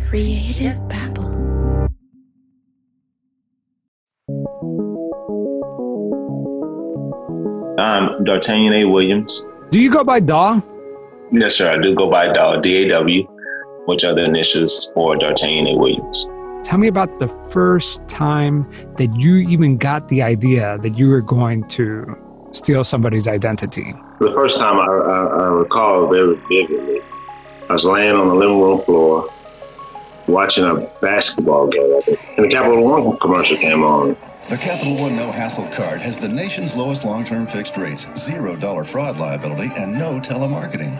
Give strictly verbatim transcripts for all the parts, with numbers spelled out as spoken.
Creative Babble. I'm D'Artagnan A. Williams. Do you go by Daw? Yes, sir. I do go by Daw, D A W, which are the initials for D'Artagnan A. Williams. Tell me about the first time that you even got the idea that you were going to steal somebody's identity. The first time I, I, I recall very vividly, I was laying on the living room floor watching a basketball game, I think, and the Capital One commercial came on. The Capital One No Hassle card has the nation's lowest long-term fixed rates, zero dollar fraud liability, and no telemarketing.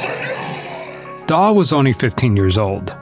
Daw was only fifteen years old.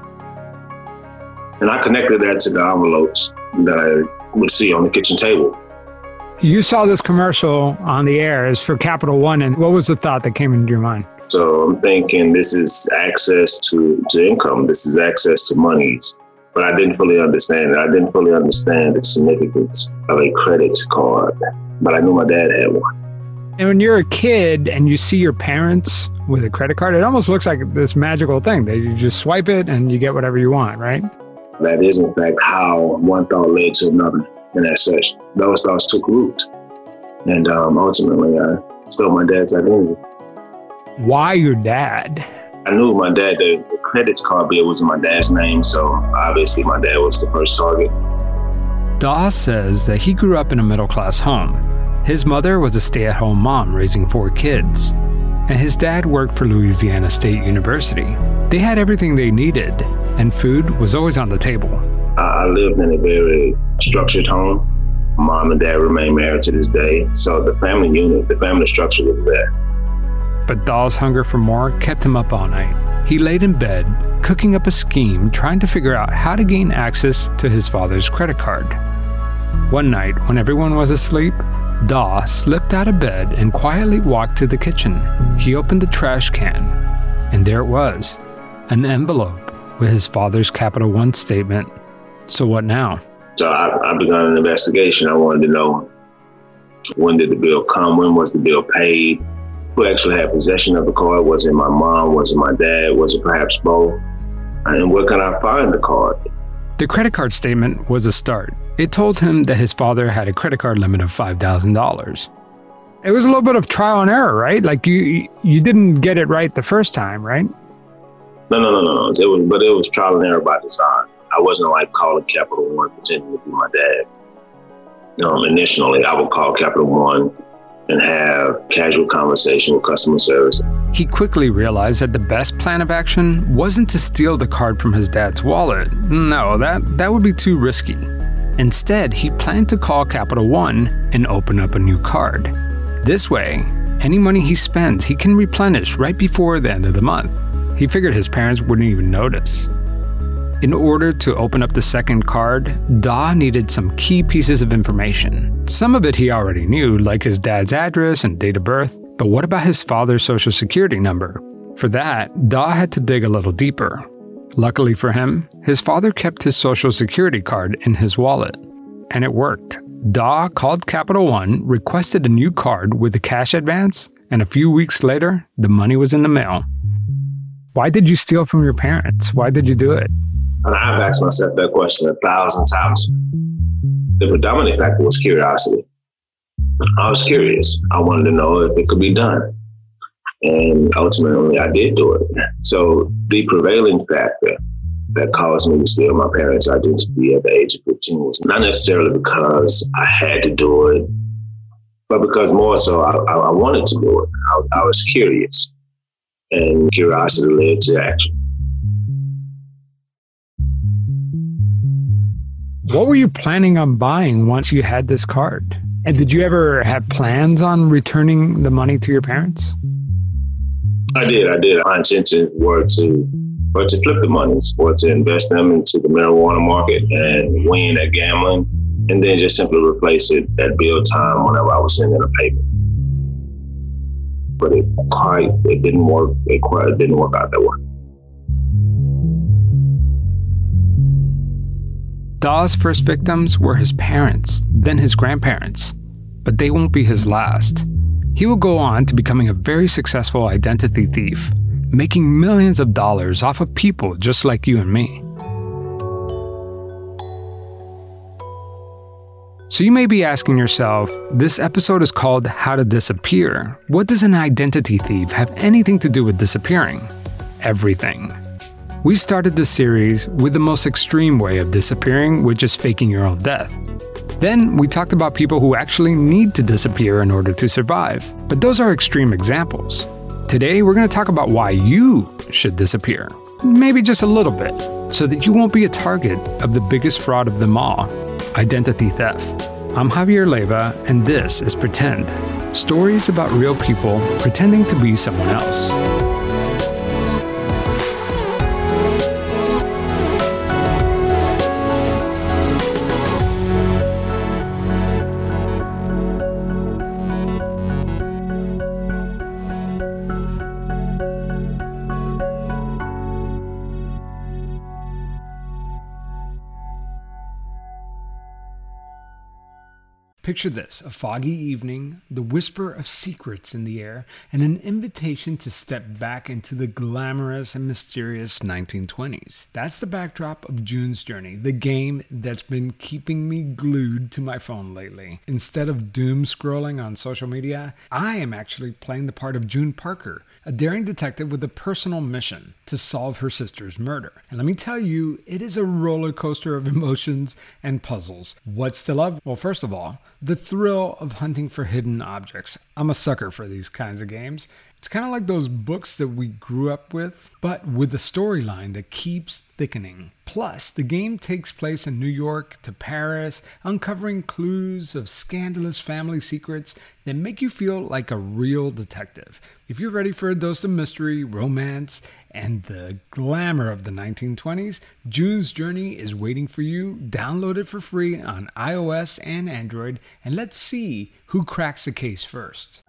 And I connected that to the envelopes that I would see on the kitchen table. You saw this commercial on the air as for Capital One, and what was the thought that came into your mind? So I'm thinking this is access to, to income. This is access to monies. But I didn't fully understand it. I didn't fully understand the significance of a credit card. But I knew my dad had one. And when you're a kid and you see your parents with a credit card, it almost looks like this magical thing that you just swipe it and you get whatever you want, right? That is, in fact, how one thought led to another. And as such, those thoughts took root. And um, ultimately, I stole my dad's identity. Why your dad? I knew my dad, the, the credit card bill was in my dad's name, so obviously my dad was the first target. Daw says that he grew up in a middle-class home. His mother was a stay-at-home mom raising four kids, and his dad worked for Louisiana State University. They had everything they needed, and food was always on the table. I lived in a very structured home. Mom and dad remain married to this day, so the family unit, the family structure was there. But Daw's hunger for more kept him up all night. He laid in bed, cooking up a scheme, trying to figure out how to gain access to his father's credit card. One night, when everyone was asleep, Daw slipped out of bed and quietly walked to the kitchen. He opened the trash can, and there it was, an envelope with his father's Capital One statement. So what now? So I, I began an investigation. I wanted to know, when did the bill come? When was the bill paid? Who actually had possession of the card? Was it my mom? Was it my dad? Was it perhaps both? And where can I find the card? The credit card statement was a start. It told him that his father had a credit card limit of five thousand dollars. It was a little bit of trial and error, right? Like you you didn't get it right the first time, right? No, no, no, no, no. It was, but it was trial and error by design. I wasn't like calling Capital One pretending to be my dad. Um, initially, I would call Capital One and have casual conversation with customer service. He quickly realized that the best plan of action wasn't to steal the card from his dad's wallet. No, that, that would be too risky. Instead, he planned to call Capital One and open up a new card. This way, any money he spends, he can replenish right before the end of the month. He figured his parents wouldn't even notice. In order to open up the second card, Daw needed some key pieces of information. Some of it he already knew, like his dad's address and date of birth, but what about his father's social security number? For that, Daw had to dig a little deeper. Luckily for him, his father kept his social security card in his wallet. And it worked. Daw called Capital One, requested a new card with a cash advance, and a few weeks later, the money was in the mail. Why did you steal from your parents? Why did you do it? And I've asked myself that question a thousand times. The predominant factor was curiosity. I was curious. I wanted to know if it could be done. And ultimately, I did do it. So the prevailing factor that caused me to steal my parents' identity at the age of fifteen was not necessarily because I had to do it, but because more so I, I, I wanted to do it. I, I was curious, and curiosity led to action. What were you planning on buying once you had this card? And did you ever have plans on returning the money to your parents? I did. I did. My intentions were to, were to flip the monies, or to invest them into the marijuana market and win at gambling, and then just simply replace it at bill time whenever I was sending a payment. But it quite, it didn't work. It quite, it didn't work out that way. Daw's first victims were his parents, then his grandparents. But they won't be his last. He will go on to becoming a very successful identity thief, making millions of dollars off of people just like you and me. So you may be asking yourself, this episode is called How to Disappear. What does an identity thief have anything to do with disappearing? Everything. We started this series with the most extreme way of disappearing, which is faking your own death. Then we talked about people who actually need to disappear in order to survive. But those are extreme examples. Today, we're going to talk about why you should disappear. Maybe just a little bit, so that you won't be a target of the biggest fraud of them all, identity theft. I'm Javier Leiva, and this is Pretend. Stories about real people pretending to be someone else. Picture this, a foggy evening, the whisper of secrets in the air, and an invitation to step back into the glamorous and mysterious nineteen twenties. That's the backdrop of June's Journey, the game that's been keeping me glued to my phone lately. Instead of doom scrolling on social media, I am actually playing the part of June Parker, a daring detective with a personal mission to solve her sister's murder. And let me tell you, it is a roller coaster of emotions and puzzles. What's to love? Well, first of all, the thrill of hunting for hidden objects. I'm a sucker for these kinds of games. It's kind of like those books that we grew up with, but with a storyline that keeps thickening. Plus, the game takes place in New York to Paris, uncovering clues of scandalous family secrets that make you feel like a real detective. If you're ready for a dose of mystery, romance, and the glamour of the nineteen twenties, June's Journey is waiting for you. Download it for free on iOS and Android, and let's see who cracks the case first.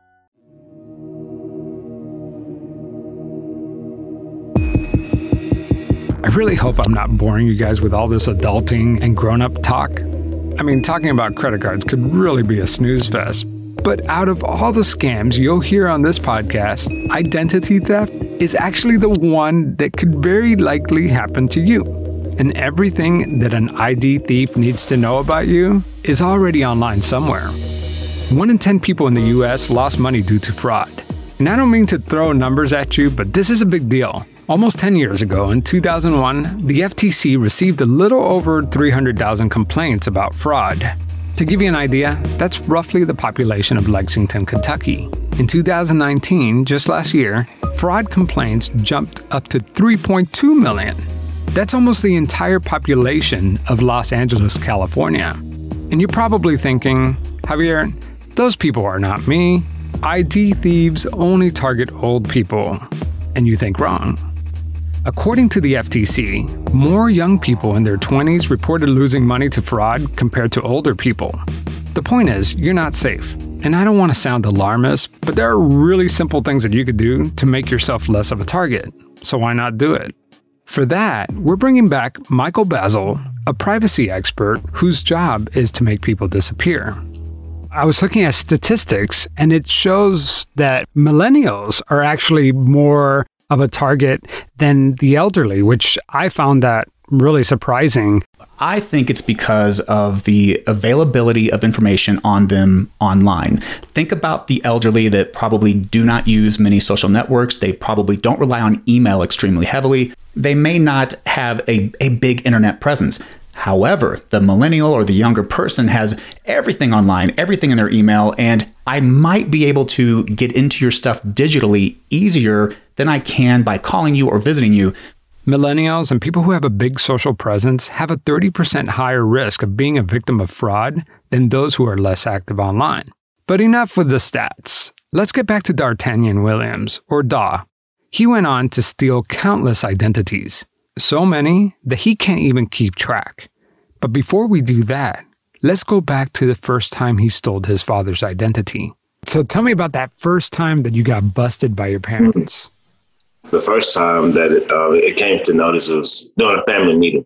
I really hope I'm not boring you guys with all this adulting and grown-up talk. I mean, talking about credit cards could really be a snooze fest. But out of all the scams you'll hear on this podcast, identity theft is actually the one that could very likely happen to you. And everything that an I D thief needs to know about you is already online somewhere. One in ten people in the U S lost money due to fraud. And I don't mean to throw numbers at you, but this is a big deal. Almost ten years ago, in two thousand one, the F T C received a little over three hundred thousand complaints about fraud. To give you an idea, that's roughly the population of Lexington, Kentucky. In two thousand nineteen, just last year, fraud complaints jumped up to three point two million. That's almost the entire population of Los Angeles, California. And you're probably thinking, Javier, those people are not me. I D thieves only target old people. And you think wrong. According to the F T C, more young people in their twenties reported losing money to fraud compared to older people. The point is, you're not safe. And I don't want to sound alarmist, but there are really simple things that you could do to make yourself less of a target. So why not do it? For that, we're bringing back Michael Bazzell, a privacy expert whose job is to make people disappear. I was looking at statistics, and it shows that millennials are actually more of a target than the elderly, which I found that really surprising. I think it's because of the availability of information on them online. Think about the elderly that probably do not use many social networks. They probably don't rely on email extremely heavily. They may not have a, a big internet presence. However, the millennial or the younger person has everything online, everything in their email, and I might be able to get into your stuff digitally easier than I can by calling you or visiting you. Millennials and people who have a big social presence have a thirty percent higher risk of being a victim of fraud than those who are less active online. But enough with the stats. Let's get back to D'Artagnan Williams, or Daw. He went on to steal countless identities. So many that he can't even keep track. But before we do that, let's go back to the first time he stole his father's identity. So tell me about that first time that you got busted by your parents. The first time that it, uh, it came to notice was during a family meeting.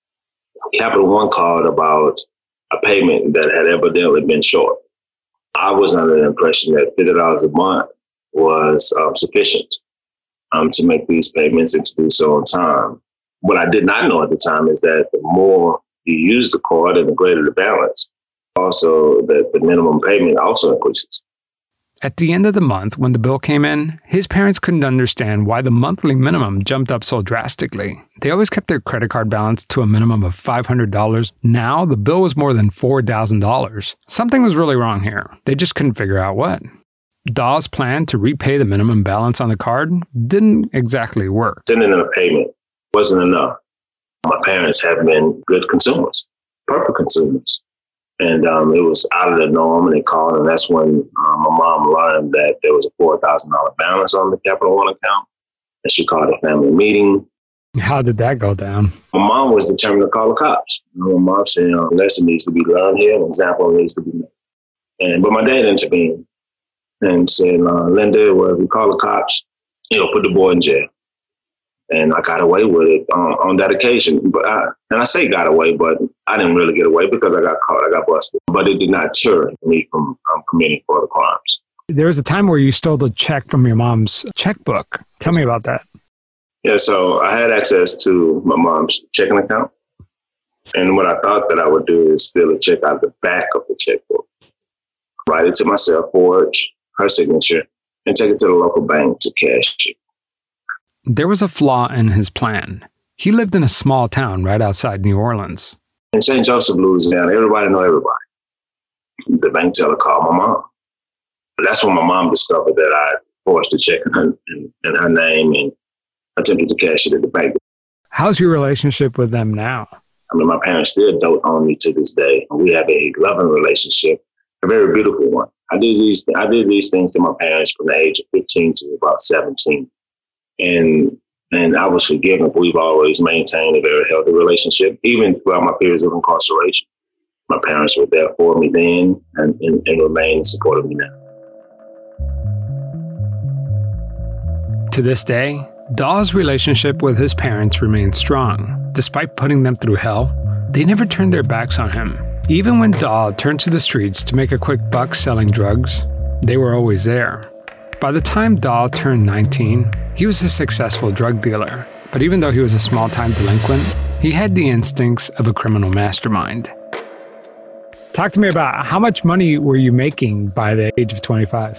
Capital One called about a payment that had evidently been short. I was under the impression that fifty dollars a month was um, sufficient um, to make these payments and to do so on time. What I did not know at the time is that the more you use the card and the greater the balance, Also, the, the minimum payment also increases. At the end of the month, when the bill came in, his parents couldn't understand why the monthly minimum jumped up so drastically. They always kept their credit card balance to a minimum of five hundred dollars. Now, the bill was more than four thousand dollars. Something was really wrong here. They just couldn't figure out what. Daw's plan to repay the minimum balance on the card didn't exactly work. Sending in a payment wasn't enough. My parents have been good consumers, perfect consumers. And um, it was out of the norm, and they called, and that's when um, my mom learned that there was a four thousand dollars balance on the Capital One account, and she called a family meeting. How did that go down? My mom was determined to call the cops. You know, my mom said, you know, a lesson needs to be learned here, an example needs to be made. And, but my dad intervened and said, uh, Linda, well, if we call the cops, you know, put the boy in jail. And I got away with it on, on that occasion. But I, and I say got away, but I didn't really get away because I got caught, I got busted. But it did not deter me from um, committing further crimes. There was a time where you stole the check from your mom's checkbook. Tell me about that. Yeah, so I had access to my mom's checking account. And what I thought that I would do is steal a check out of the back of the checkbook, write it to myself, forge her signature, and take it to the local bank to cash it. There was a flaw in his plan. He lived in a small town right outside New Orleans. In Saint Joseph, Louisiana, everybody know everybody. The bank teller called my mom. But that's when my mom discovered that I forged a check in her, in, in her name and attempted to cash it at the bank. How's your relationship with them now? I mean, my parents still dote on me to this day. We have a loving relationship, a very beautiful one. I did these, I did these things to my parents from the age of fifteen to about seventeen. And and I was forgiven. We've always maintained a very healthy relationship, even throughout my periods of incarceration. My parents were there for me then and, and, and remain supportive of me now. To this day, Daw's relationship with his parents remains strong. Despite putting them through hell, they never turned their backs on him. Even when Daw turned to the streets to make a quick buck selling drugs, they were always there. By the time Daw turned nineteen, he was a successful drug dealer. But even though he was a small-time delinquent, he had the instincts of a criminal mastermind. Talk to me about how much money were you making by the age of twenty-five?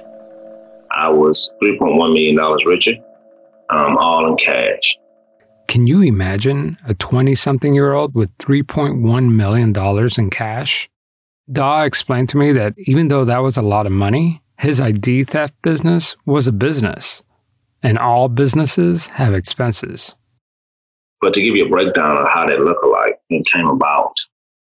I was three point one million dollars richer, um, all in cash. Can you imagine a twenty-something-year-old with three point one million dollars in cash? Daw explained to me that even though that was a lot of money, his I D theft business was a business, and all businesses have expenses. But to give you a breakdown of how that looked like and came about,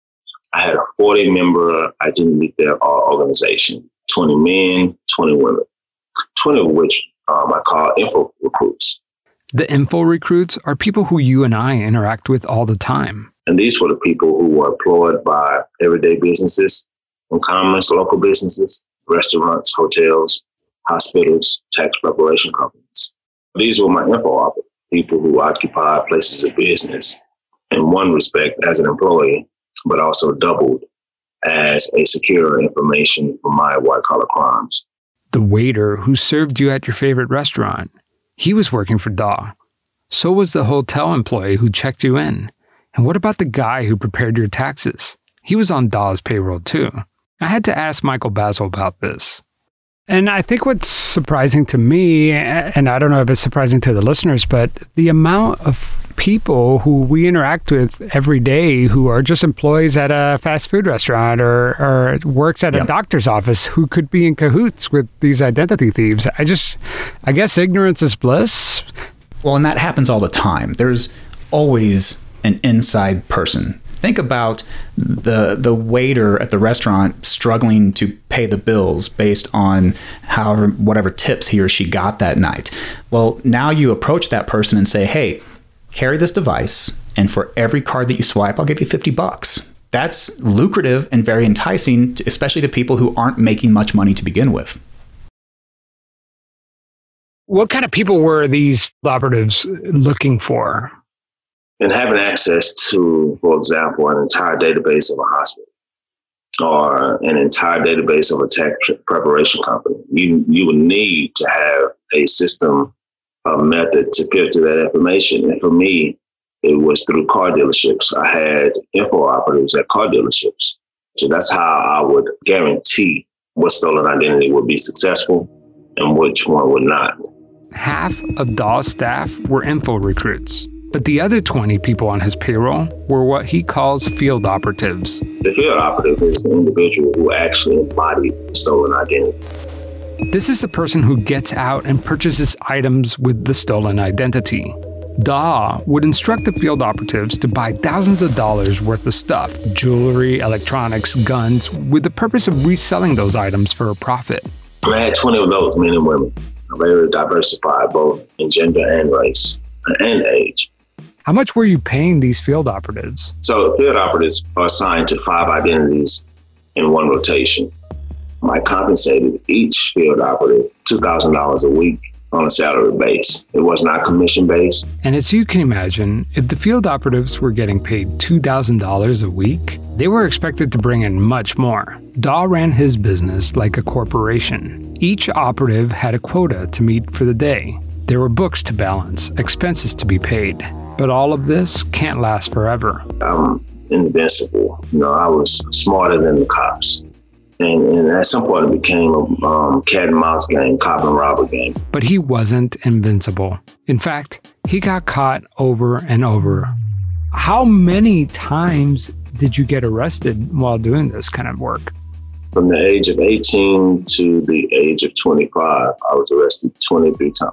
I had a forty-member identity theft organization, twenty men, twenty women, twenty of which um, I call info recruits. The info recruits are people who you and I interact with all the time. And these were the people who were employed by everyday businesses, e-commerce, local businesses, restaurants, hotels, hospitals, tax preparation companies. These were my info operatives, people who occupy places of business in one respect as an employee, but also doubled as a secure information for my white-collar crimes. The waiter who served you at your favorite restaurant, he was working for Daw. So was the hotel employee who checked you in. And what about the guy who prepared your taxes? He was on Daw's payroll too. I had to ask Michael Basil about this. And I think what's surprising to me, and I don't know if it's surprising to the listeners, but the amount of people who we interact with every day who are just employees at a fast food restaurant or, or works at a yep. doctor's office who could be in cahoots with these identity thieves. I just, I guess ignorance is bliss. Well, and that happens all the time. There's always an inside person. Think about the the waiter at the restaurant struggling to pay the bills based on however whatever tips he or she got that night. Well, now you approach that person and say, "Hey, carry this device, and for every card that you swipe, I'll give you fifty bucks." That's lucrative and very enticing, especially to people who aren't making much money to begin with. What kind of people were these operatives looking for? And having access to, for example, an entire database of a hospital or an entire database of a tax preparation company, you you would need to have a system, a method to filter that information. And for me, it was through car dealerships. I had info operatives at car dealerships So that's how I would guarantee what stolen identity would be successful and which one would not. Half of Daw's staff were info recruits, but the other twenty people on his payroll were what he calls field operatives. The field operative is the individual who actually embodied stolen identity. This is the person who gets out and purchases items with the stolen identity. Daw would instruct the field operatives to buy thousands of dollars worth of stuff, jewelry, electronics, guns, with the purpose of reselling those items for a profit. I had twenty of those, men and women, very diversified both in gender and race and age. How much were you paying these field operatives? So field operatives are assigned to five identities in one rotation. I compensated each field operative two thousand dollars a week on a salary base. It was not commission based. And as you can imagine, if the field operatives were getting paid two thousand dollars a week, they were expected to bring in much more. Daw ran his business like a corporation. Each operative had a quota to meet for the day. There were books to balance, expenses to be paid. But all of this can't last forever. I'm invincible. You know, I was smarter than the cops. And, and at some point it became a um, cat and mouse game, cop and robber game. But he wasn't invincible. In fact, he got caught over and over. How many times did you get arrested while doing this kind of work? From the age of eighteen to the age of twenty-five, I was arrested twenty-three times.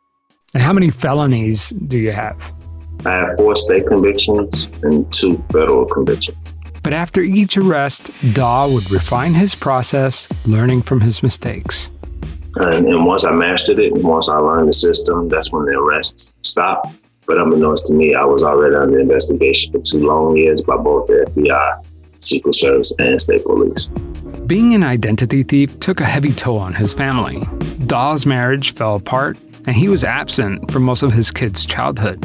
And how many felonies do you have? I have four state convictions and two federal convictions. But after each arrest, Daw would refine his process, learning from his mistakes. And, and once I mastered it, and once I learned the system, that's when the arrests stopped. But unbeknownst to me, I was already under investigation for two long years by both the F B I, Secret Service, and state police. Being an identity thief took a heavy toll on his family. Daw's marriage fell apart, and he was absent for most of his kids' childhood.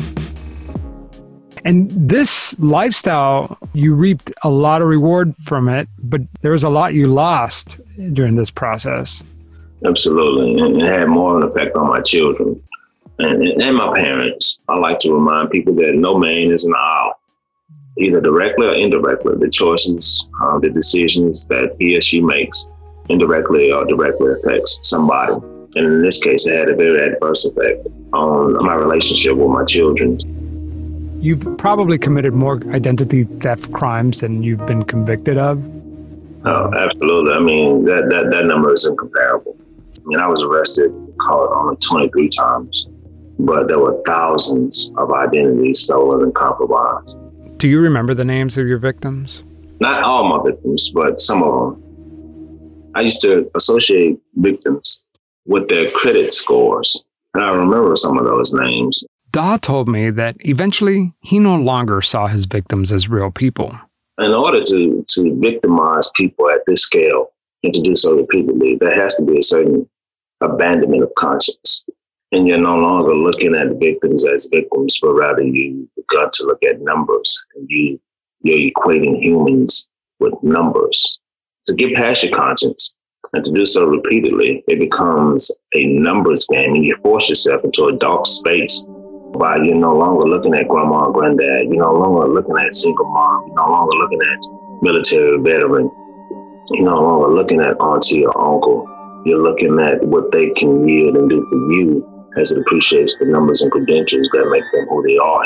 And this lifestyle, you reaped a lot of reward from it, but there was a lot you lost during this process. Absolutely. And it had more of an effect on my children and, and my parents. I like to remind people that no man is an isle, either directly or indirectly. The choices, uh, the decisions that he or she makes indirectly or directly affects somebody. And in this case, it had a very adverse effect on my relationship with my children. You've probably committed more identity theft crimes than you've been convicted of. Oh, absolutely. I mean, that, that, that number is incomparable. I mean, I was arrested, caught only twenty-three times, but there were thousands of identities stolen and compromised. Do you remember the names of your victims? Not all my victims, but some of them. I used to associate victims with their credit scores, and I remember some of those names. Daw told me that eventually he no longer saw his victims as real people. In order to, to victimize people at this scale and to do so repeatedly, there has to be a certain abandonment of conscience. And you're no longer looking at victims as victims, but rather you begun to look at numbers, and you, you're equating humans with numbers. To get past your conscience and to do so repeatedly, it becomes a numbers game, and you force yourself into a dark space. By you're no longer looking at grandma and granddad, you're no longer looking at single mom, you're no longer looking at military veteran, you're no longer looking at auntie or uncle. You're looking at what they can yield and do for you as it appreciates the numbers and credentials that make them who they are.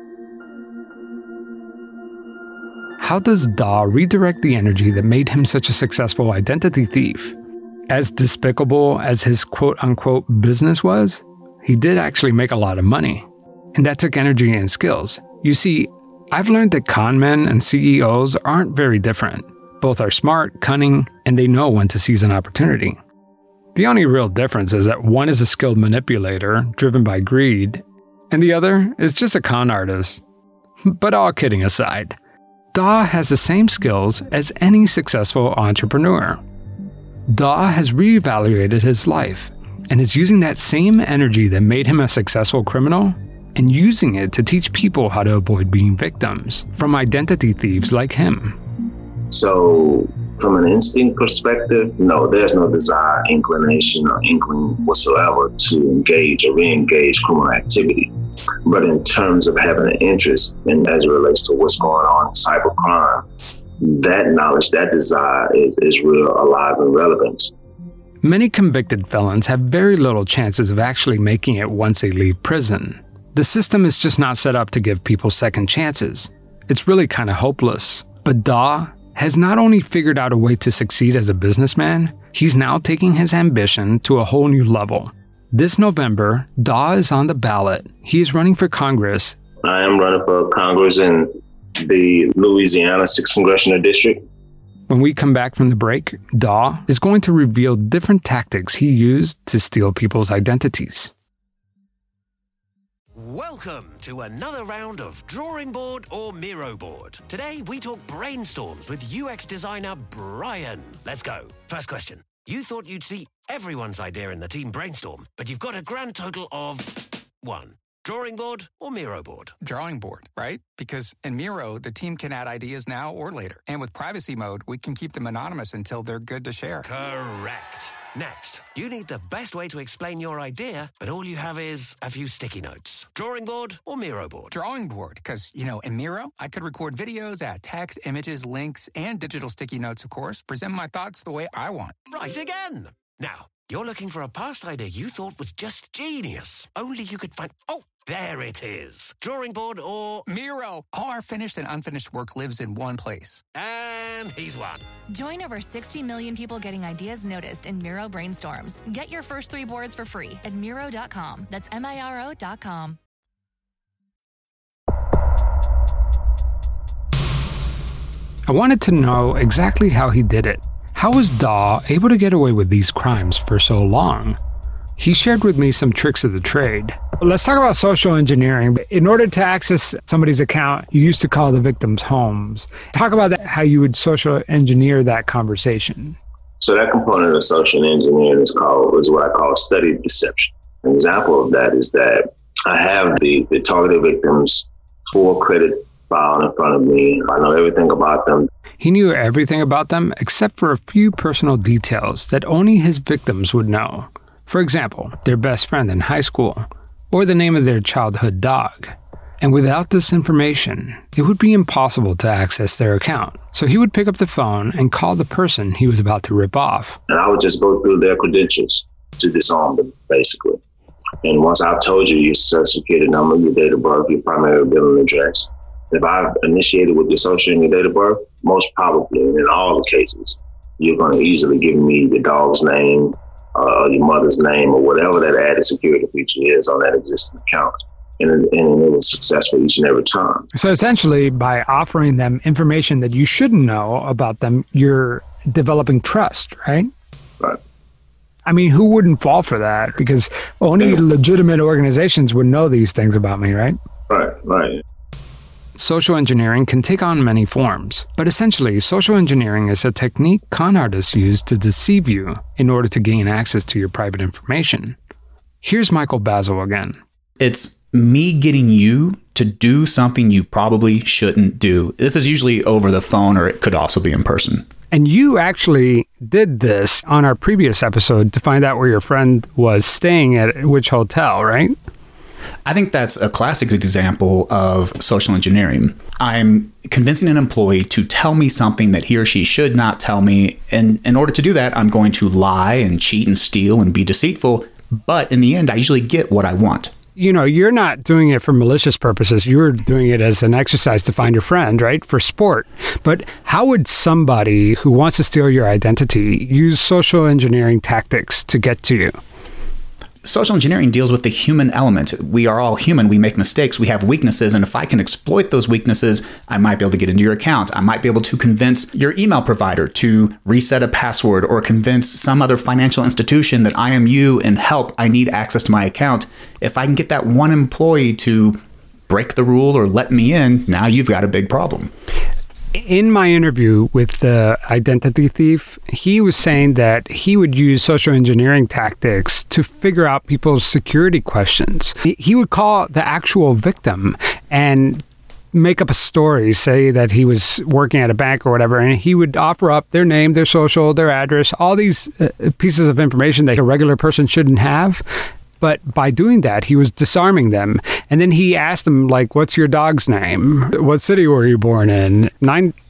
How does Daw redirect the energy that made him such a successful identity thief? As despicable as his quote-unquote business was, he did actually make a lot of money. And that took energy and skills. You see, I've learned that con men and C E Os aren't very different. Both are smart, cunning, and they know when to seize an opportunity. The only real difference is that one is a skilled manipulator driven by greed, and the other is just a con artist. But all kidding aside, Daw has the same skills as any successful entrepreneur. Daw has reevaluated his life and is using that same energy that made him a successful criminal and using it to teach people how to avoid being victims from identity thieves like him. So from an instinct perspective, no, there's no desire, inclination, or inkling whatsoever to engage or re-engage criminal activity. But in terms of having an interest, and as it relates to what's going on in cybercrime, that knowledge, that desire is, is real alive and relevant. Many convicted felons have very little chances of actually making it once they leave prison. The system is just not set up to give people second chances. It's really kind of hopeless. But Daw has not only figured out a way to succeed as a businessman, he's now taking his ambition to a whole new level. This November, Daw is on the ballot. He is running for Congress. I am running for Congress in the Louisiana sixth Congressional District. When we come back from the break, Daw is going to reveal different tactics he used to steal people's identities. Welcome to another round of Drawing Board or Miro Board. Today we talk brainstorms with U X designer Brian. Let's go. First question. You thought you'd see everyone's idea in the team brainstorm, but you've got a grand total of one. Drawing board or Miro board? Drawing board, right? Because in Miro, the team can add ideas now or later. And with privacy mode, we can keep them anonymous until they're good to share. Correct. Next, you need the best way to explain your idea, but all you have is a few sticky notes. Drawing board or Miro board? Drawing board, because, you know, in Miro, I could record videos, add text, images, links, and digital sticky notes, of course, present my thoughts the way I want. Right again. Now, you're looking for a past idea you thought was just genius. Only you could find... Oh, there it is. Drawing board or... Miro. All our finished and unfinished work lives in one place. And he's won. Join over sixty million people getting ideas noticed in Miro Brainstorms. Get your first three boards for free at Miro dot com. That's M I R O dot com. I wanted to know exactly how he did it. How was Daw able to get away with these crimes for so long? He shared with me some tricks of the trade. Let's talk about social engineering. In order to access somebody's account, you used to call the victims' homes. Talk about that, how you would social engineer that conversation. So that component of social engineering is called is what I call studied deception. An example of that is that I have the, the targeted victims' full credit file in front of me. I know everything about them. He knew everything about them except for a few personal details that only his victims would know. For example, their best friend in high school, or the name of their childhood dog. And without this information, it would be impossible to access their account. So he would pick up the phone and call the person he was about to rip off. And I would just go through their credentials to disarm them, basically. And once I've told you your social security number, your date of birth, your primary billing address, if I've initiated with your social and your date of birth, most probably, and in all the cases, you're going to easily give me the dog's name, uh, your mother's name, or whatever that added security feature is on that existing account. And, and it was successful each and every time. So essentially, by offering them information that you shouldn't know about them, you're developing trust, right? Right. I mean, who wouldn't fall for that? Because only yeah. legitimate organizations would know these things about me, right? Right, right. Social engineering can take on many forms, but essentially, social engineering is a technique con artists use to deceive you in order to gain access to your private information. Here's Michael Bazzell again. It's me getting you to do something you probably shouldn't do. This is usually over the phone, or it could also be in person. And you actually did this on our previous episode to find out where your friend was staying at which hotel, right? I think that's a classic example of social engineering. I'm convincing an employee to tell me something that he or she should not tell me. And in order to do that, I'm going to lie and cheat and steal and be deceitful. But in the end, I usually get what I want. You know, you're not doing it for malicious purposes. You're doing it as an exercise to find your friend, right? For sport. But how would somebody who wants to steal your identity use social engineering tactics to get to you? Social engineering deals with the human element. We are all human. We make mistakes. We have weaknesses. And if I can exploit those weaknesses, I might be able to get into your account. I might be able to convince your email provider to reset a password, or convince some other financial institution that I am you and help, I need access to my account. If I can get that one employee to break the rule or let me in, now you've got a big problem. In my interview with the identity thief, he was saying that he would use social engineering tactics to figure out people's security questions. He would call the actual victim and make up a story, say that he was working at a bank or whatever, and he would offer up their name, their social, their address, all these pieces of information that a regular person shouldn't have. But by doing that, he was disarming them. And then he asked them, like, what's your dog's name? What city were you born in? Nine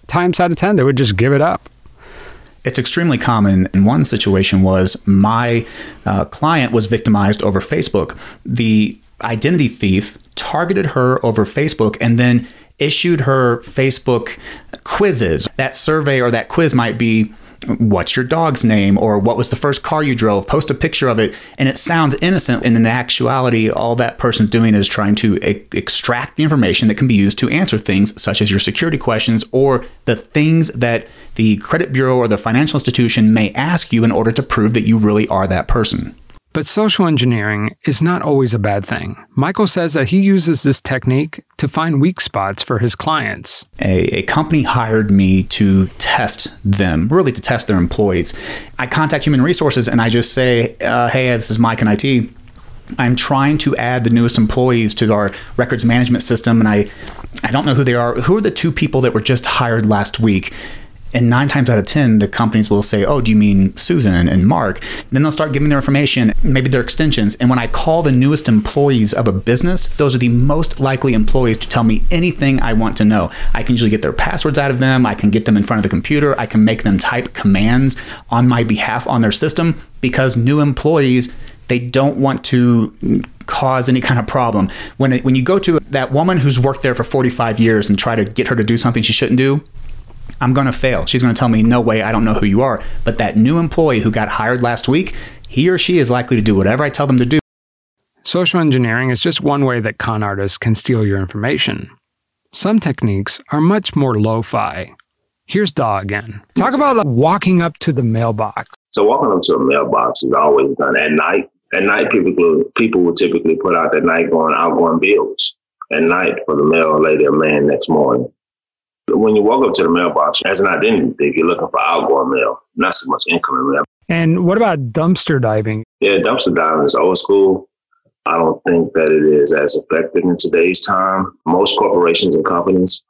times out of ten, they would just give it up. It's extremely common. And one situation was my uh, client was victimized over Facebook. The identity thief targeted her over Facebook and then issued her Facebook quizzes. That survey or that quiz might be, what's your dog's name? Or what was the first car you drove? Post a picture of it. And it sounds innocent. And in actuality, all that person's doing is trying to e- extract the information that can be used to answer things such as your security questions or the things that the credit bureau or the financial institution may ask you in order to prove that you really are that person. But social engineering is not always a bad thing. Michael says that he uses this technique to find weak spots for his clients. A, a company hired me to test them, really to test their employees. I contact human resources and I just say, uh, hey, this is Mike in I T. I'm trying to add the newest employees to our records management system, and I, I don't know who they are. Who are the two people that were just hired last week? And nine times out of ten, the companies will say, oh, do you mean Susan and Mark? And then they'll start giving their information, maybe their extensions. And when I call the newest employees of a business, those are the most likely employees to tell me anything I want to know. I can usually get their passwords out of them. I can get them in front of the computer. I can make them type commands on my behalf on their system, because new employees, they don't want to cause any kind of problem. When it, when you go to that woman who's worked there for forty-five years and try to get her to do something she shouldn't do, I'm going to fail. She's going to tell me, no way, I don't know who you are. But that new employee who got hired last week, he or she is likely to do whatever I tell them to do. Social engineering is just one way that con artists can steal your information. Some techniques are much more lo-fi. Here's Daw again. Talk about like, walking up to the mailbox. So walking up to a mailbox is always done at night. At night, people people will typically put out that night going outgoing bills at night for the mail lady or man next morning. When you walk up to the mailbox as an identity thief, you're looking for outgoing mail, not so much incoming mail. And what about dumpster diving? Yeah, dumpster diving is old school. I don't think that it is as effective in today's time. Most corporations and companies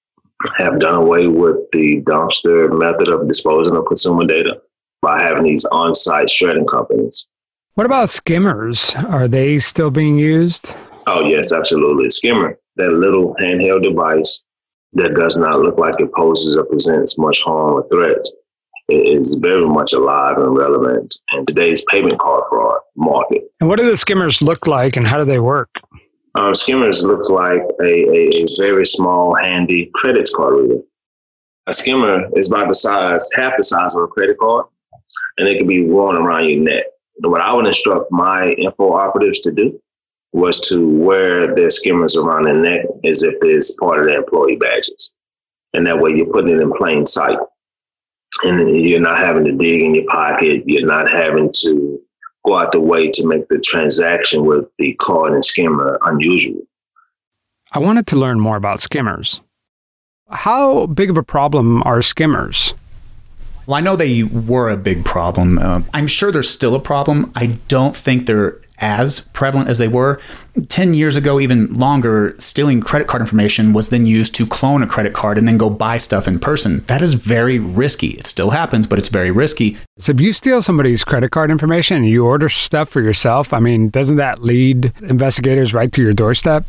have done away with the dumpster method of disposing of consumer data by having these on-site shredding companies. What about skimmers? Are they still being used? Oh, yes, absolutely. Skimmer, that little handheld device that does not look like it poses or presents much harm or threat, is very much alive and relevant in today's payment card fraud market. And what do the skimmers look like and how do they work? Um, skimmers look like a, a, a very small, handy credit card reader. A skimmer is about the size, half the size of a credit card, and it can be worn around your neck. And what I would instruct my info operatives to do was to wear their skimmers around their neck as if it's part of their employee badges. And that way you're putting it in plain sight. And you're not having to dig in your pocket. You're not having to go out the way to make the transaction with the card and skimmer unusual. I wanted to learn more about skimmers. How big of a problem are skimmers? Well, I know they were a big problem. Uh, I'm sure they're still a problem. I don't think they're as prevalent as they were. ten years ago, even longer, stealing credit card information was then used to clone a credit card and then go buy stuff in person. That is very risky. It still happens, but it's very risky. So if you steal somebody's credit card information and you order stuff for yourself, I mean, doesn't that lead investigators right to your doorstep?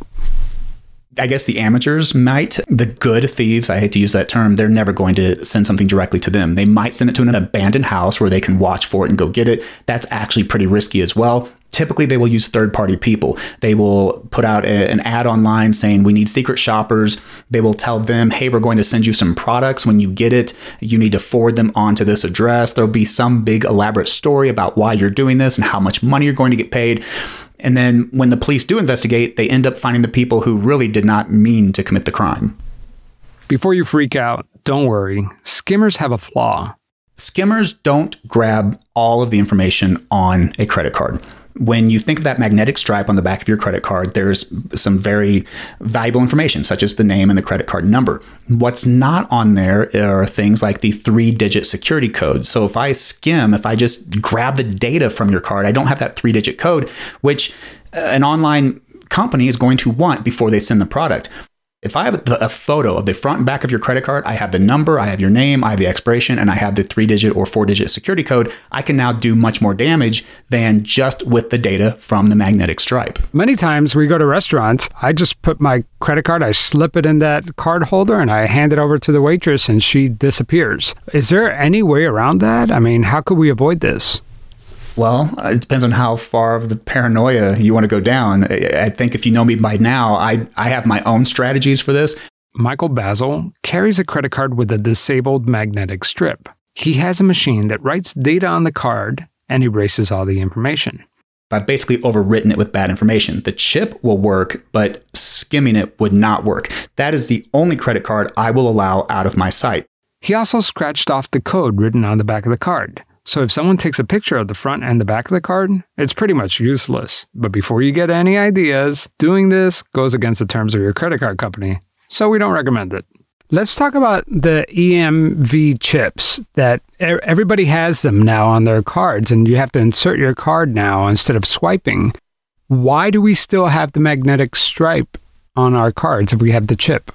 I guess the amateurs might. The good thieves, I hate to use that term, they're never going to send something directly to them. They might send it to an abandoned house where they can watch for it and go get it. That's actually pretty risky as well. Typically, they will use third-party people. They will put out a, an ad online saying, we need secret shoppers. They will tell them, hey, we're going to send you some products. When you get it, you need to forward them on to this address. There'll be some big elaborate story about why you're doing this and how much money you're going to get paid. And then when the police do investigate, they end up finding the people who really did not mean to commit the crime. Before you freak out, don't worry. Skimmers have a flaw. Skimmers don't grab all of the information on a credit card. When you think of that magnetic stripe on the back of your credit card, there's some very valuable information, such as the name and the credit card number. What's not on there are things like the three-digit security code. So if I skim, if I just grab the data from your card, I don't have that three-digit code, which an online company is going to want before they send the product. If I have a photo of the front and back of your credit card, I have the number, I have your name, I have the expiration, and I have the three-digit or four-digit security code, I can now do much more damage than just with the data from the magnetic stripe. Many times we go to restaurants, I just put my credit card, I slip it in that card holder, and I hand it over to the waitress, and she disappears. Is there any way around that? I mean, how could we avoid this? Well, it depends on how far of the paranoia you want to go down. I think if you know me by now, I, I have my own strategies for this. Michael Basil carries a credit card with a disabled magnetic strip. He has a machine that writes data on the card and erases all the information. I've basically overwritten it with bad information. The chip will work, but skimming it would not work. That is the only credit card I will allow out of my site. He also scratched off the code written on the back of the card. So if someone takes a picture of the front and the back of the card, it's pretty much useless. But before you get any ideas, doing this goes against the terms of your credit card company, so we don't recommend it. Let's talk about the E M V chips that everybody has them now on their cards, and you have to insert your card now instead of swiping. Why do we still have the magnetic stripe on our cards if we have the chip?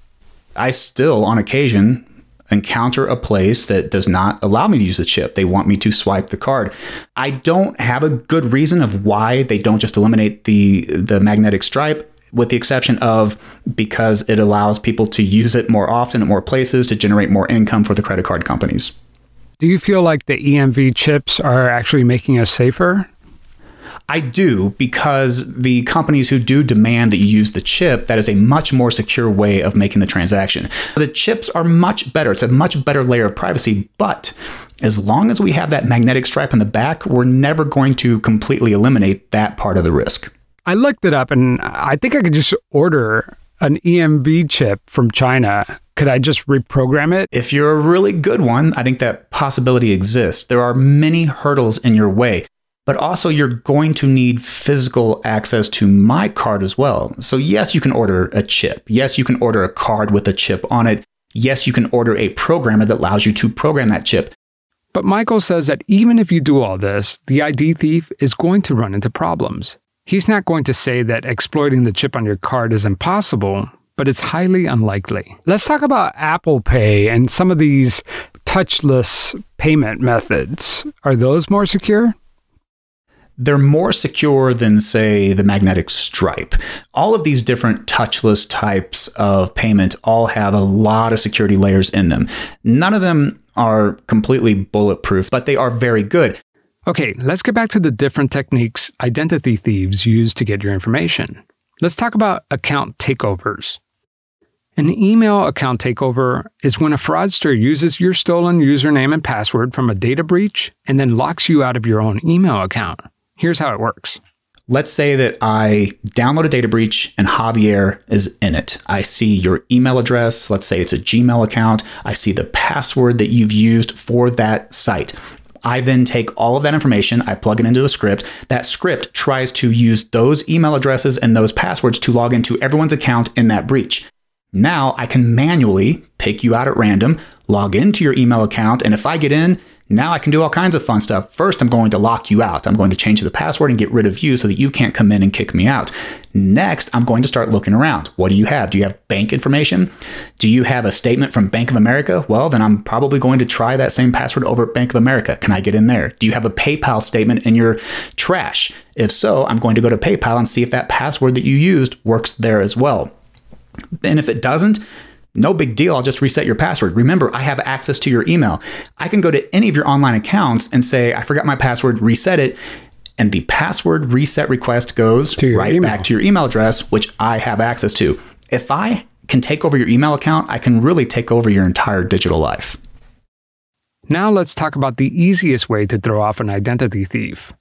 I still, on occasion, encounter a place that does not allow me to use the chip. They want me to swipe the card. I don't have a good reason of why they don't just eliminate the the magnetic stripe, with the exception of because it allows people to use it more often at more places to generate more income for the credit card companies. Do you feel like the E M V chips are actually making us safer? I do, because the companies who do demand that you use the chip, that is a much more secure way of making the transaction. The chips are much better. It's a much better layer of privacy, but as long as we have that magnetic stripe in the back, we're never going to completely eliminate that part of the risk. I looked it up, and I think I could just order an E M V chip from China. Could I just reprogram it? If you're a really good one, I think that possibility exists. There are many hurdles in your way. But also, you're going to need physical access to my card as well. So yes, you can order a chip. Yes, you can order a card with a chip on it. Yes, you can order a programmer that allows you to program that chip. But Michael says that even if you do all this, the I D thief is going to run into problems. He's not going to say that exploiting the chip on your card is impossible, but it's highly unlikely. Let's talk about Apple Pay and some of these touchless payment methods. Are those more secure? They're more secure than, say, the magnetic stripe. All of these different touchless types of payment all have a lot of security layers in them. None of them are completely bulletproof, but they are very good. Okay, let's get back to the different techniques identity thieves use to get your information. Let's talk about account takeovers. An email account takeover is when a fraudster uses your stolen username and password from a data breach and then locks you out of your own email account. Here's how it works. Let's say that I download a data breach and Javier is in it. I see your email address. Let's say it's a Gmail account. I see the password that you've used for that site. I then take all of that information, I plug it into a script. That script tries to use those email addresses and those passwords to log into everyone's account in that breach. Now I can manually pick you out at random, log into your email account, and if I get in, now I can do all kinds of fun stuff. First, I'm going to lock you out. I'm going to change the password and get rid of you so that you can't come in and kick me out. Next, I'm going to start looking around. What do you have? Do you have bank information? Do you have a statement from Bank of America? Well, then I'm probably going to try that same password over at Bank of America. Can I get in there? Do you have a PayPal statement in your trash? If so, I'm going to go to PayPal and see if that password that you used works there as well. And if it doesn't, no big deal. I'll just reset your password. Remember, I have access to your email. I can go to any of your online accounts and say, I forgot my password, reset it. And the password reset request goes right email. back to your email address, which I have access to. If I can take over your email account, I can really take over your entire digital life. Now let's talk about the easiest way to throw off an identity thief.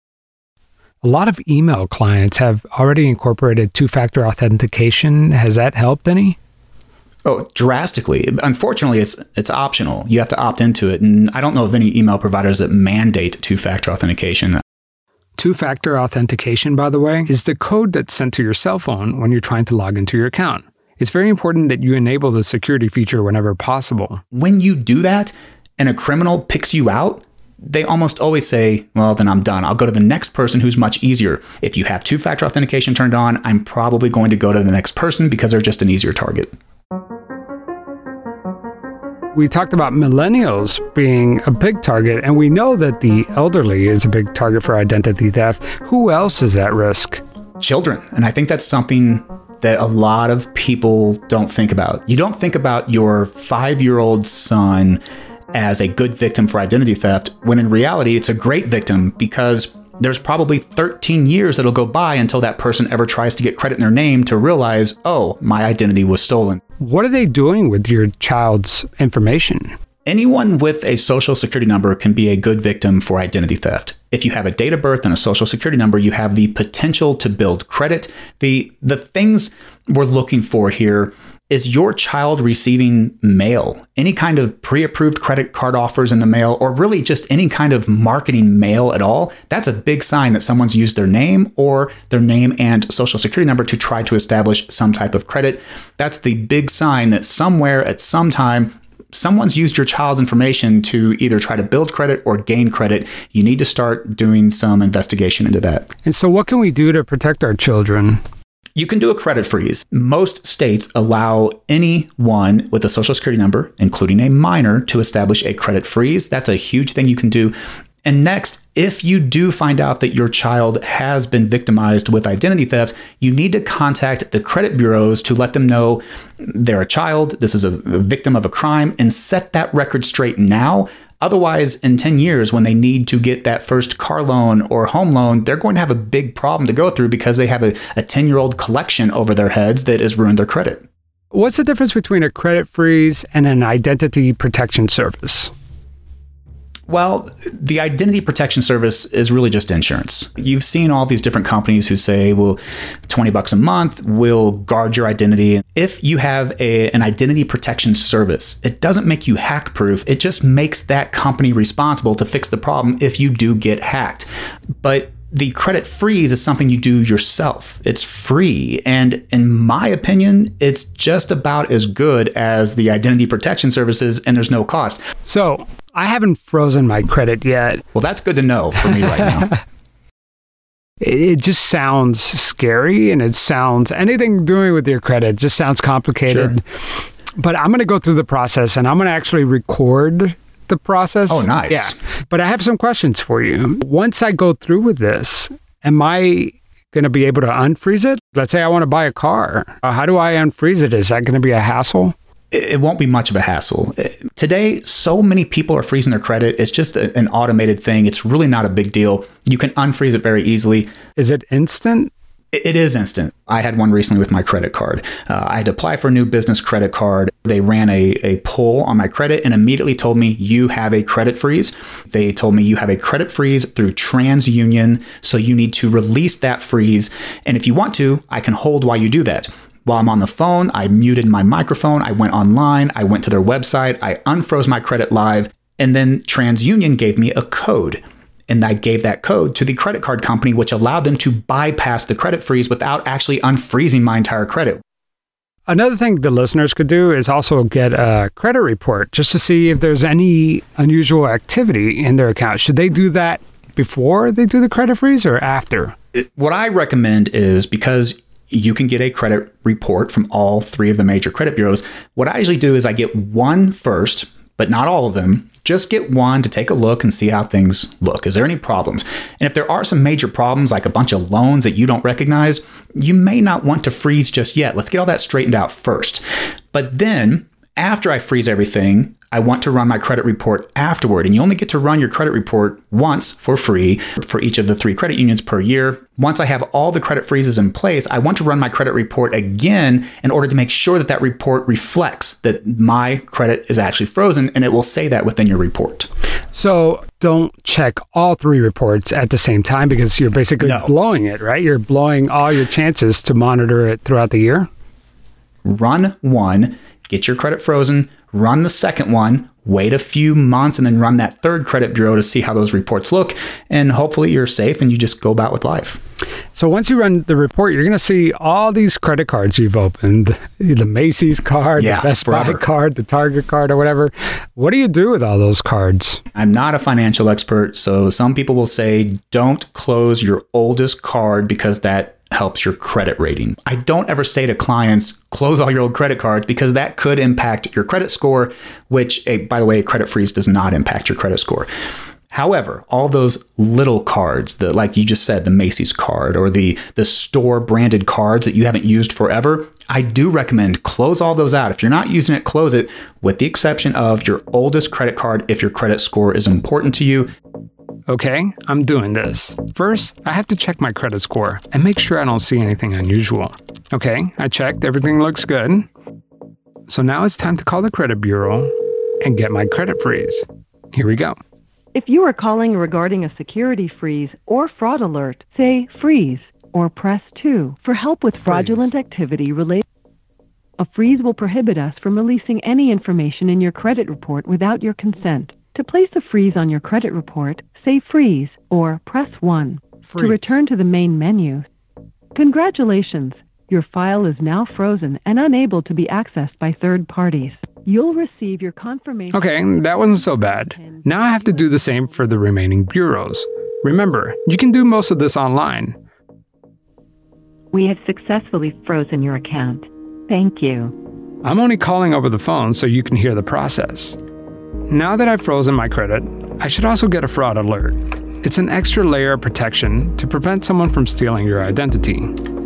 A lot of email clients have already incorporated two-factor authentication. Has that helped any? Oh, drastically. Unfortunately, it's it's optional. You have to opt into it. And I don't know of any email providers that mandate two-factor authentication. Two-factor authentication, by the way, is the code that's sent to your cell phone when you're trying to log into your account. It's very important that you enable the security feature whenever possible. When you do that and a criminal picks you out, they almost always say, well, then I'm done. I'll go to the next person who's much easier. If you have two-factor authentication turned on, I'm probably going to go to the next person because they're just an easier target. We talked about millennials being a big target, and we know that the elderly is a big target for identity theft. Who else is at risk? Children. And I think that's something that a lot of people don't think about. You don't think about your five-year-old son as a good victim for identity theft, when in reality, it's a great victim because there's probably thirteen years that'll go by until that person ever tries to get credit in their name to realize, oh, my identity was stolen. What are they doing with your child's information? Anyone with a social security number can be a good victim for identity theft. If you have a date of birth and a social security number, you have the potential to build credit. The, the things we're looking for here is your child receiving mail, any kind of pre-approved credit card offers in the mail, or really just any kind of marketing mail at all. That's a big sign that someone's used their name or their name and social security number to try to establish some type of credit. That's the big sign that somewhere at some time, someone's used your child's information to either try to build credit or gain credit. You need to start doing some investigation into that. And so what can we do to protect our children? You can do a credit freeze. Most states allow anyone with a social security number, including a minor, to establish a credit freeze. That's a huge thing you can do. And next, if you do find out that your child has been victimized with identity theft, you need to contact the credit bureaus to let them know they're a child, this is a victim of a crime, and set that record straight now. Otherwise, in ten years, when they need to get that first car loan or home loan, they're going to have a big problem to go through because they have a, a ten-year-old collection over their heads that has ruined their credit. What's the difference between a credit freeze and an identity protection service? Well, the identity protection service is really just insurance. You've seen all these different companies who say, well, twenty bucks a month will guard your identity. If you have a, an identity protection service, it doesn't make you hack proof. It just makes that company responsible to fix the problem if you do get hacked. But the credit freeze is something you do yourself. It's free. And in my opinion, it's just about as good as the identity protection services, and there's no cost. So I haven't frozen my credit yet. Well, that's good to know for me right now. It just sounds scary, and it sounds, anything doing with your credit just sounds complicated. Sure. But I'm going to go through the process, and I'm going to actually record the process. Oh, nice. Yeah. But I have some questions for you. Once I go through with this, am I going to be able to unfreeze it? Let's say I want to buy a car. Uh, how do I unfreeze it? Is that going to be a hassle? It won't be much of a hassle. Today, so many people are freezing their credit. It's just a, an automated thing. It's really not a big deal. You can unfreeze it very easily. Is it instant? It is instant. I had one recently with my credit card. Uh, I had to apply for a new business credit card. They ran a, a poll on my credit and immediately told me, you have a credit freeze. They told me you have a credit freeze through TransUnion, so you need to release that freeze. And if you want to, I can hold while you do that. While I'm on the phone, I muted my microphone. I went online. I went to their website. I unfroze my credit live. And then TransUnion gave me a code. And I gave that code to the credit card company, which allowed them to bypass the credit freeze without actually unfreezing my entire credit. Another thing the listeners could do is also get a credit report just to see if there's any unusual activity in their account. Should they do that before they do the credit freeze or after? What I recommend is, because you can get a credit report from all three of the major credit bureaus, what I usually do is I get one first, but not all of them. Just get one to take a look and see how things look. Is there any problems? And if there are some major problems, like a bunch of loans that you don't recognize, you may not want to freeze just yet. Let's get all that straightened out first. But then, after I freeze everything, I want to run my credit report afterward. And you only get to run your credit report once for free for each of the three credit unions per year. Once I have all the credit freezes in place, I want to run my credit report again in order to make sure that that report reflects that my credit is actually frozen, and it will say that within your report. So don't check all three reports at the same time, because you're basically No. blowing it, right? You're blowing all your chances to monitor it throughout the year. Run one, get your credit frozen, run the second one, wait a few months, and then run that third credit bureau to see how those reports look. And hopefully you're safe and you just go about with life. So once you run the report, you're going to see all these credit cards you've opened, the Macy's card, yeah, the Best forever. Buy card, the Target card, or whatever. What do you do with all those cards? I'm not a financial expert, so some people will say don't close your oldest card because that helps your credit rating. I don't ever say to clients, close all your old credit cards, because that could impact your credit score, which, by the way, a credit freeze does not impact your credit score. However, all those little cards, the, like you just said, the Macy's card or the, the store branded cards that you haven't used forever, I do recommend close all those out. If you're not using it, close it, with the exception of your oldest credit card if your credit score is important to you. Okay, I'm doing this. First, I have to check my credit score and make sure I don't see anything unusual. Okay, I checked, everything looks good. So now it's time to call the credit bureau and get my credit freeze. Here we go. If you are calling regarding a security freeze or fraud alert, say freeze or press two. For help with fraudulent activity related, a freeze will prohibit us from releasing any information in your credit report without your consent. To place a freeze on your credit report, say freeze or press one. Freeze. To return to the main menu, congratulations, your file is now frozen and unable to be accessed by third parties. You'll receive your confirmation. Okay, that wasn't so bad. Now I have to do the same for the remaining bureaus. Remember, you can do most of this online. We have successfully frozen your account. Thank you. I'm only calling over the phone so you can hear the process. Now that I've frozen my credit, I should also get a fraud alert. It's an extra layer of protection to prevent someone from stealing your identity.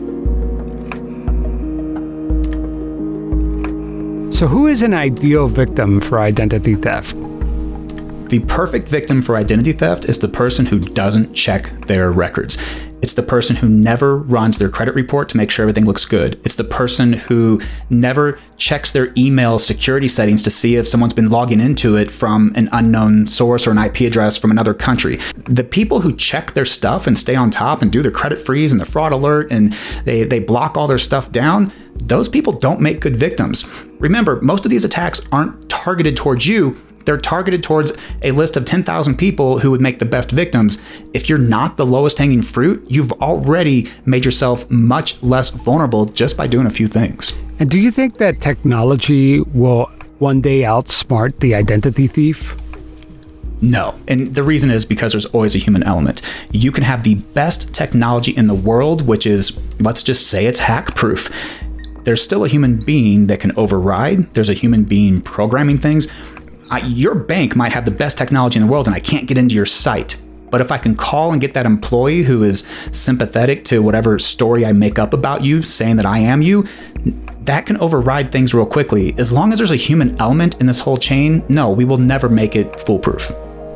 So who is an ideal victim for identity theft? The perfect victim for identity theft is the person who doesn't check their records. It's the person who never runs their credit report to make sure everything looks good. It's the person who never checks their email security settings to see if someone's been logging into it from an unknown source or an I P address from another country. The people who check their stuff and stay on top and do their credit freeze and the fraud alert and they, they block all their stuff down, those people don't make good victims. Remember, most of these attacks aren't targeted towards you. They're targeted towards a list of ten thousand people who would make the best victims. If you're not the lowest hanging fruit, you've already made yourself much less vulnerable just by doing a few things. And do you think that technology will one day outsmart the identity thief? No. And the reason is because there's always a human element. You can have the best technology in the world, which is, let's just say it's hack proof. There's still a human being that can override. There's a human being programming things. I, your bank might have the best technology in the world and I can't get into your site. But if I can call and get that employee who is sympathetic to whatever story I make up about you, saying that I am you, that can override things real quickly. As long as there's a human element in this whole chain, no, we will never make it foolproof.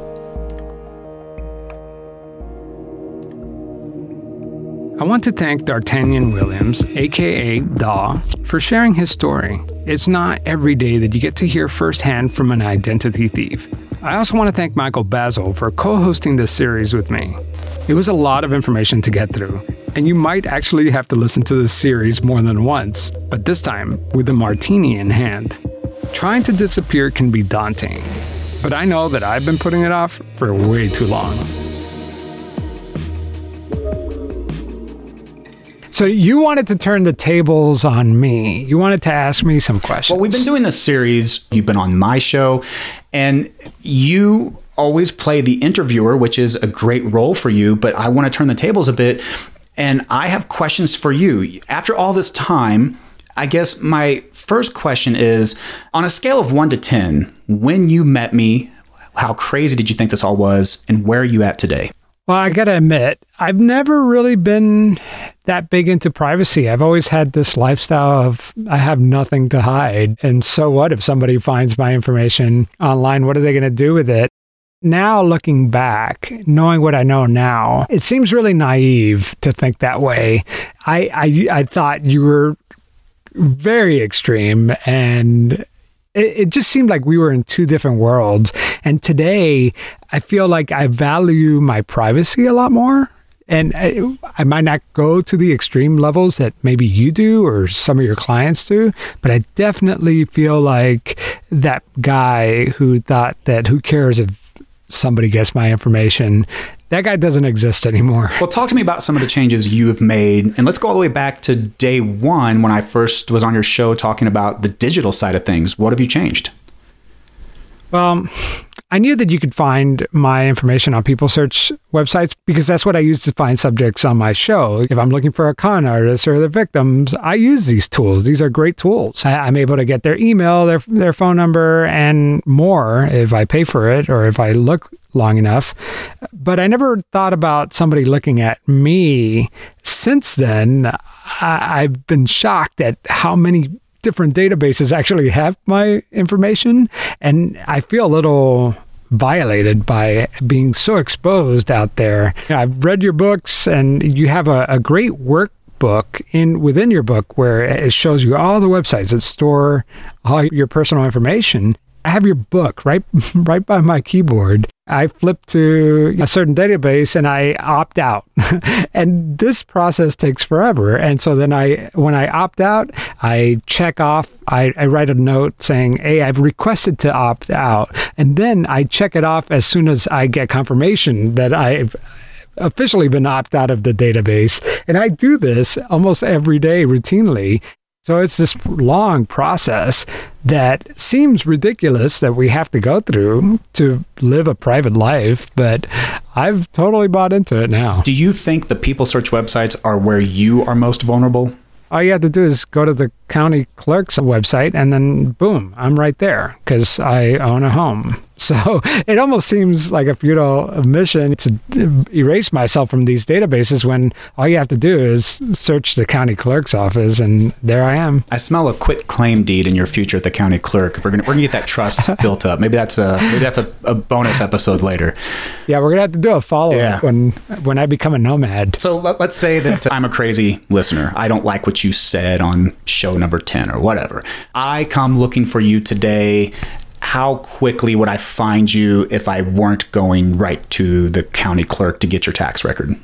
I want to thank D'Artagnan Williams, aka Daw, for sharing his story. It's not every day that you get to hear firsthand from an identity thief. I also want to thank Michael Basil for co-hosting this series with me. It was a lot of information to get through, and you might actually have to listen to this series more than once, but this time with a martini in hand. Trying to disappear can be daunting, but I know that I've been putting it off for way too long. So you wanted to turn the tables on me. You wanted to ask me some questions. Well, we've been doing this series. You've been on my show, and you always play the interviewer, which is a great role for you, but I want to turn the tables a bit, and I have questions for you. After all this time, I guess my first question is, on a scale of one to ten, when you met me, how crazy did you think this all was, and where are you at today? Well, I got to admit, I've never really been that big into privacy. I've always had this lifestyle of I have nothing to hide. And so what if somebody finds my information online? What are they going to do with it? Now, looking back, knowing what I know now, it seems really naive to think that way. I I, I thought you were very extreme, and it just seemed like we were in two different worlds. And today, I feel like I value my privacy a lot more. And I, I might not go to the extreme levels that maybe you do or some of your clients do, but I definitely feel like that guy who thought that who cares if somebody gets my information, that guy doesn't exist anymore. Well, talk to me about some of the changes you have made. And let's go all the way back to day one when I first was on your show talking about the digital side of things. What have you changed? Well, I knew that you could find my information on people search websites because that's what I use to find subjects on my show. If I'm looking for a con artist or the victims, I use these tools. These are great tools. I, I'm able to get their email, their their phone number, and more if I pay for it or if I look long enough. But I never thought about somebody looking at me. Since then, I, I've been shocked at how many different databases actually have my information, and I feel a little violated by being so exposed out there. I've read your books, and you have a, a great workbook in within your book where it shows you all the websites that store all your personal information. I have your book right right by my keyboard. I flip to a certain database and I opt out. And this process takes forever. And so then I, when I opt out, I check off, I, I write a note saying, hey, I've requested to opt out. And then I check it off as soon as I get confirmation that I've officially been opted out of the database. And I do this almost every day routinely. So it's this long process that seems ridiculous that we have to go through to live a private life, but I've totally bought into it now. Do you think the people search websites are where you are most vulnerable? All you have to do is go to the county clerk's website and then boom, I'm right there because I own a home. So it almost seems like a futile mission to erase myself from these databases when all you have to do is search the county clerk's office and there I am. I smell a quit claim deed in your future at the county clerk. We're gonna we're gonna get that trust built up. Maybe that's a maybe that's a, a bonus episode later. Yeah, we're gonna have to do a follow up yeah. when when I become a nomad. So let, let's say that I'm a crazy listener. I don't like what you said on show number ten or whatever. I come looking for you today. How quickly would I find you if I weren't going right to the county clerk to get your tax record?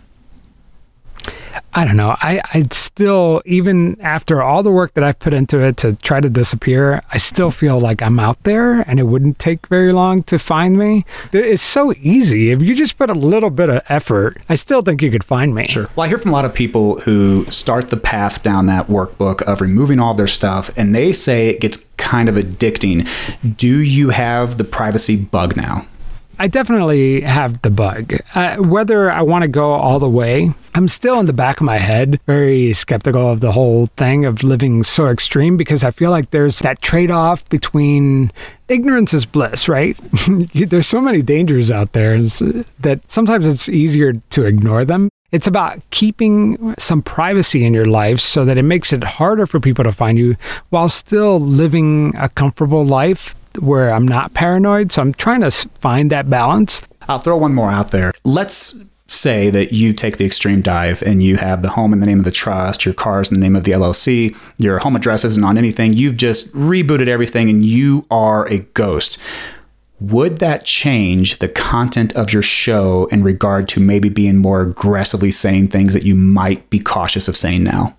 I don't know. I, I'd still, even after all the work that I've put into it to try to disappear, I still feel like I'm out there and it wouldn't take very long to find me. It's so easy. If you just put a little bit of effort, I still think you could find me. Sure. Well, I hear from a lot of people who start the path down that workbook of removing all their stuff, and they say it gets kind of addicting. Do you have the privacy bug now? I definitely have the bug. Uh, whether I want to go all the way, I'm still in the back of my head very skeptical of the whole thing of living so extreme because I feel like there's that trade-off between ignorance is bliss, right? There's so many dangers out there that sometimes it's easier to ignore them. It's about keeping some privacy in your life so that it makes it harder for people to find you while still living a comfortable life where I'm not paranoid. So I'm trying to find that balance. I'll throw one more out there. Let's say that you take the extreme dive and you have the home in the name of the trust, your car's in the name of the L L C, your home address isn't on anything. You've just rebooted everything and you are a ghost. Would that change the content of your show in regard to maybe being more aggressively saying things that you might be cautious of saying now?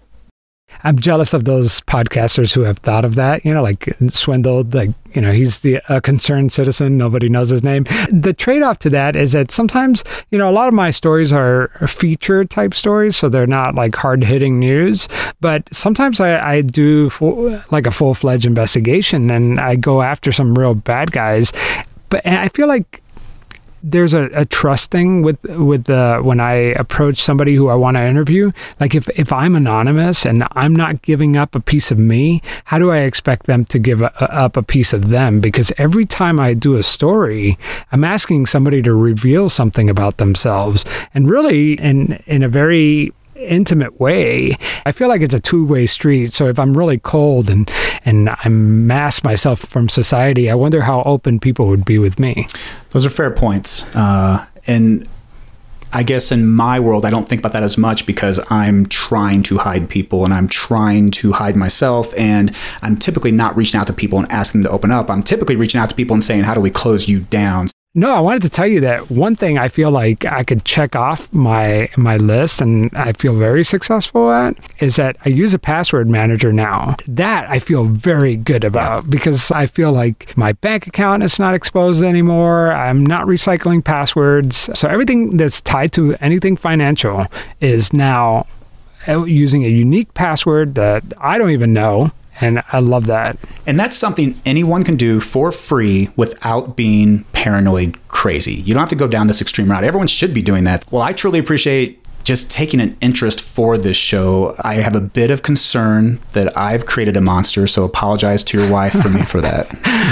I'm jealous of those podcasters who have thought of that, you know, like Swindled, like, you know, he's the a concerned citizen. Nobody knows his name. The trade-off to that is that sometimes, you know, a lot of my stories are feature type stories, so they're not like hard-hitting news. But sometimes I, I do full, like a full-fledged investigation and I go after some real bad guys. But and I feel like there's a, a trust thing with with the when I approach somebody who I want to interview. Like if, if I'm anonymous and I'm not giving up a piece of me, how do I expect them to give a, a, up a piece of them? Because every time I do a story, I'm asking somebody to reveal something about themselves, and really in in a very intimate way. I feel like it's a two-way street. So if I'm really cold and and I mask myself from society, I wonder how open people would be with me. Those are fair points. Uh, and I guess in my world, I don't think about that as much because I'm trying to hide people and I'm trying to hide myself. And I'm typically not reaching out to people and asking them to open up. I'm typically reaching out to people and saying, how do we close you down? No, I wanted to tell you that one thing I feel like I could check off my my list and I feel very successful at is that I use a password manager now. That I feel very good about yeah. because I feel like my bank account is not exposed anymore. I'm not recycling passwords. So everything that's tied to anything financial is now using a unique password that I don't even know. And I love that. And that's something anyone can do for free without being paranoid crazy. You don't have to go down this extreme route. Everyone should be doing that. Well, I truly appreciate just taking an interest for this show. I have a bit of concern that I've created a monster, so apologize to your wife for me for that.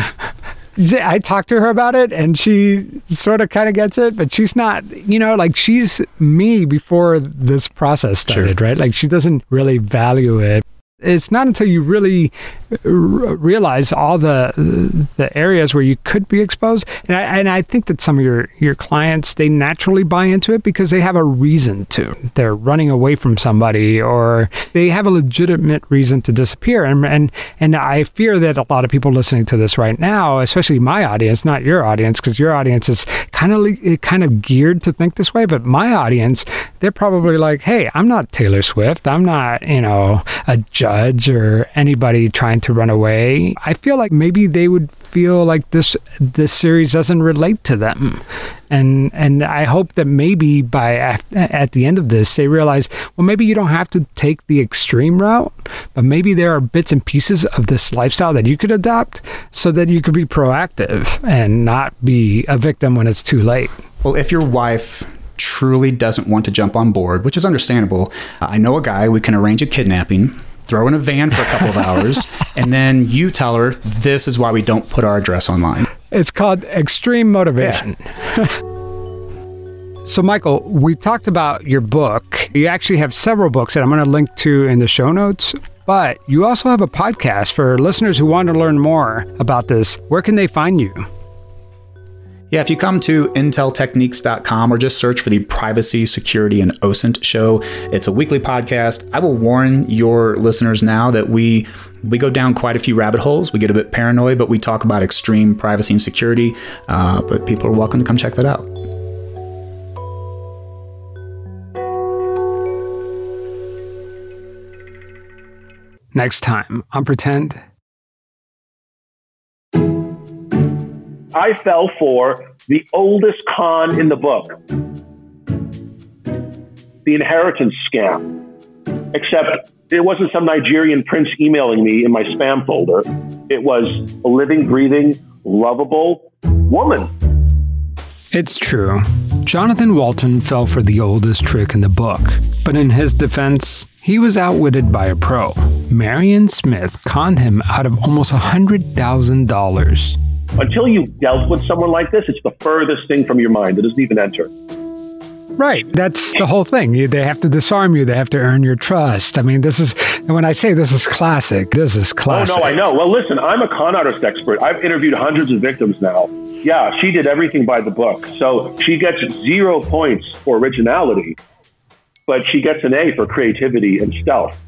I talked to her about it and she sort of kind of gets it, but she's not, you know, like she's me before this process started, sure. right? Like she doesn't really value it. It's not until you really r- realize all the the areas where you could be exposed. And I, and I think that some of your, your clients, they naturally buy into it because they have a reason to. They're running away from somebody or they have a legitimate reason to disappear. And, and, and I fear that a lot of people listening to this right now, especially my audience, not your audience, because your audience is kind of kind of geared to think this way. But my audience, they're probably like, hey, I'm not Taylor Swift. I'm not, you know, a judge or anybody trying to run away. I feel like maybe they would feel like this this series doesn't relate to them. And and I hope that maybe by at the end of this, they realize, well, maybe you don't have to take the extreme route, but maybe there are bits and pieces of this lifestyle that you could adopt so that you could be proactive and not be a victim when it's too late. Well, if your wife truly doesn't want to jump on board, which is understandable, I know a guy, we can arrange a kidnapping, throw in a van for a couple of hours, and then you tell her, this is why we don't put our address online. It's called extreme motivation. Yeah. So, Michael, we talked about your book. You actually have several books that I'm going to link to in the show notes, but you also have a podcast for listeners who want to learn more about this. Where can they find you? Yeah, if you come to intel techniques dot com or just search for the Privacy, Security, and OSINT show, it's a weekly podcast. I will warn your listeners now that we we go down quite a few rabbit holes. We get a bit paranoid, but we talk about extreme privacy and security. Uh, but people are welcome to come check that out. Next time on Pretend. I fell for the oldest con in the book, the inheritance scam. Except it wasn't some Nigerian prince emailing me in my spam folder. It was a living, breathing, lovable woman. It's true. Jonathan Walton fell for the oldest trick in the book, but in his defense, he was outwitted by a pro. Marion Smith conned him out of almost one hundred thousand dollars. Until you've dealt with someone like this, it's the furthest thing from your mind. It doesn't even enter. Right. That's the whole thing. You, they have to disarm you. They have to earn your trust. I mean, this is, and when I say this is classic, this is classic. Oh, no, I know. Well, listen, I'm a con artist expert. I've interviewed hundreds of victims now. Yeah, she did everything by the book. So she gets zero points for originality, but she gets an A for creativity and stealth.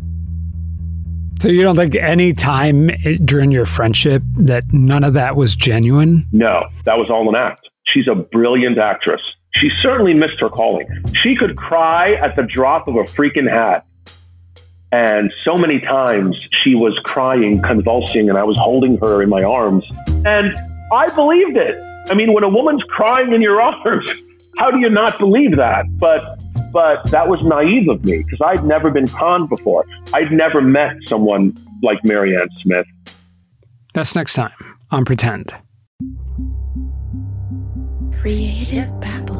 So you don't think any time during your friendship that none of that was genuine? No, that was all an act. She's a brilliant actress. She certainly missed her calling. She could cry at the drop of a freaking hat. And so many times she was crying, convulsing, and I was holding her in my arms. And I believed it. I mean, when a woman's crying in your arms, how do you not believe that? But but that was naive of me because I'd never been conned before. I'd never met someone like Marianne Smith. That's next time on Pretend. Creative Babble.